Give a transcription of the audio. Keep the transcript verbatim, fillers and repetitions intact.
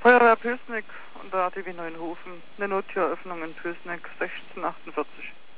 Feuerwehr Pößneck und der A T W Neuenhofen. Eine Nottüröffnung in Pößneck, sechzehn achtundvierzig.